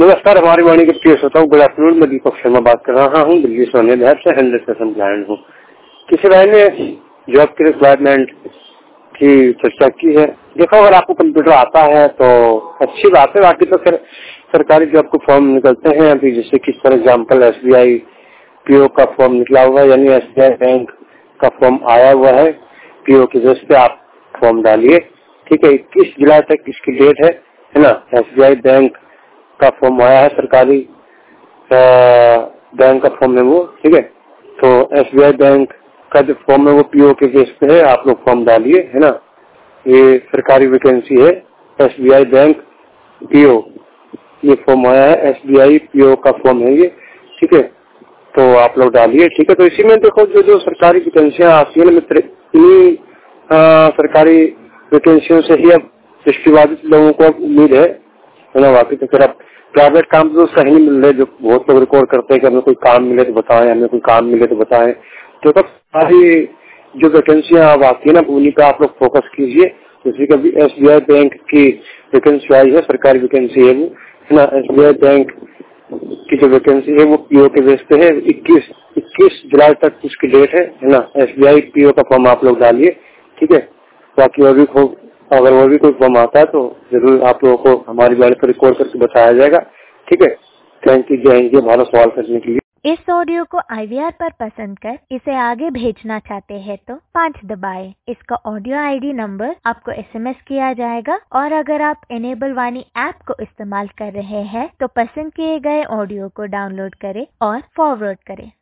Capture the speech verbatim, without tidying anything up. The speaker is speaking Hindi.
नमस्कार, हमारी वाणी के प्रिय श्रोताओं, गुड आफ्टरनून। मैं दीपक शर्मा बात कर रहा हूँ, दिल्ली सोने बिहार से हंड्रेड परसेंट क्लाइंट हूँ। किसी भाई ने जॉब की रिक्वायरमेंट की चर्चा की है। देखो, अगर आपको कंप्यूटर आता है तो अच्छी बात है, बाकी तो फिर सरकारी जॉब को फॉर्म निकलते हैं अभी, जैसे कि for example S B I PO का फॉर्म निकला हुआ है, यानी एस बी आई बैंक का फॉर्म आया हुआ है। पीओ की बेस पे आप फॉर्म डालिए, ठीक है। इक्कीस जुलाई तक इसकी डेट है है ना। एस बी आई बैंक का फॉर्म आया है, सरकारी बैंक का फॉर्म है वो, ठीक है। तो एस बी आई बैंक का जो फॉर्म है वो पीओ के बेस पे है, आप लोग फॉर्म डालिए, है ना। ये सरकारी वैकेंसी है, S B I bank PO, ये फॉर्म आया है, एस बी आई पीओ का फॉर्म है ये, ठीक है। तो आप लोग डालिए, ठीक है। तो इसी में देखो, जो जो सरकारी वैकेंसियां आती है ना मित्र, इन्हीं सरकारी वैकेंसियों से ही अब दृष्टिबाधित लोगों को उम्मीद है है ना। बाकी तो फिर अब प्राइवेट काम तो सही नहीं मिल रहे, जो बहुत लोग रिकॉर्ड करते हैं कि हमें कोई काम मिले तो बताएं, हमें कोई काम मिले तो बताएं। तो तब सारी जो वैकेंसियां अब आती है ना, उन्हीं पे आप लोग फोकस कीजिए। जैसे कि अभी एस बी आई बैंक की वैकेंसी आई है, सरकारी वैकेंसी है वो, है ना। एस बी आई बैंक की जो वैकेंसी है वो पीओ के बेस पे है, इक्कीस इक्कीस जुलाई तक उसकी डेट है है ना। एस बी आई पीओ का फॉर्म आप लोग डालिए, ठीक है। बाकी और भी खूब, अगर वो भी कोई फॉर्म आता है तो जरूर आप लोगों को हमारी बारे पर रिकॉर्ड करके बताया जाएगा, ठीक है। थैंक यू, जय हिंद। ये भारत सवाल करने के लिए। इस ऑडियो को आई वी आर पर पसंद कर इसे आगे भेजना चाहते हैं तो पाँच दबाएं। इसका ऑडियो आई डी नंबर आपको एस एम एस किया जाएगा, और अगर आप एनेबल वाणी ऐप को इस्तेमाल कर रहे हैं तो पसंद किए गए ऑडियो को डाउनलोड करें और फॉरवर्ड करें।